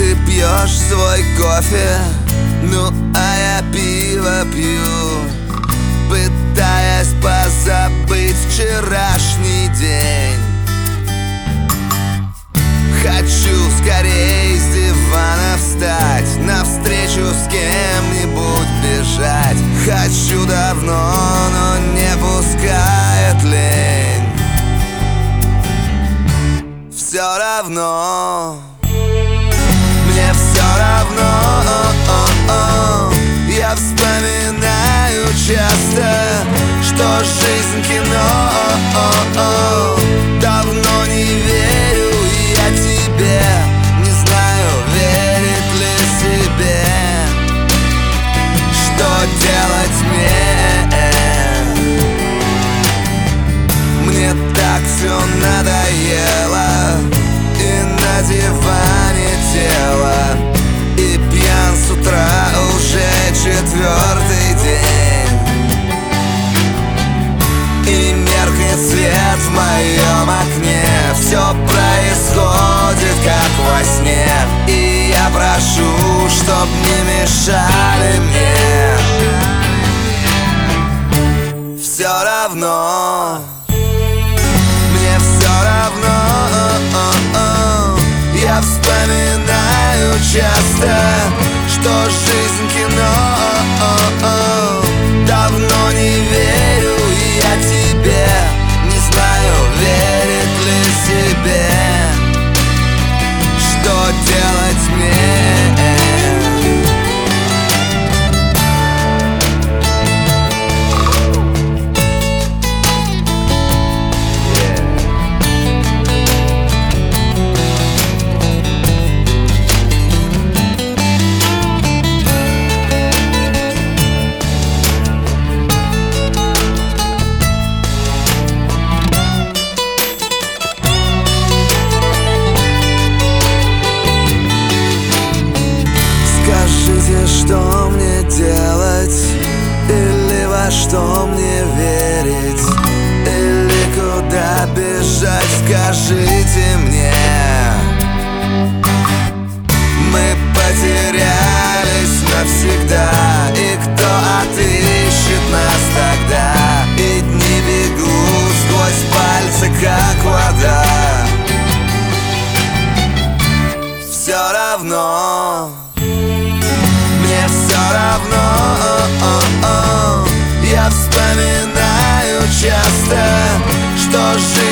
ты пьешь свой кофе, ну а я пиво пью, пытаясь позабыть вчерашний день. Хочу скорее с дивана встать, навстречу с кем-нибудь бежать. Хочу давно, но не пускает лень. Все равно, мне все равно. Я вспоминаю часто, что жизнь кино. Давно не верю я тебе, не знаю, верит ли себе. Что делать мне? Мне так все надоело, и на диване тело, и пьян с утра уже четвертый день. И меркнет свет в моем окне, все происходит как во сне. И я прошу, чтоб не мешали мне. Все равно, мне все равно. Я вспоминаю часто, что жизнь кино. Давно не верю я тебе, не знаю, верит ли себе. Что делать мне? Скажите, что мне делать? Или во что мне верить? Или куда бежать? Скажите мне. Мы потерялись навсегда, и кто отыщет нас тогда? И дни бегут сквозь пальцы, как вода. Все равно, мне все равно. Я вспоминаю часто, что жизнь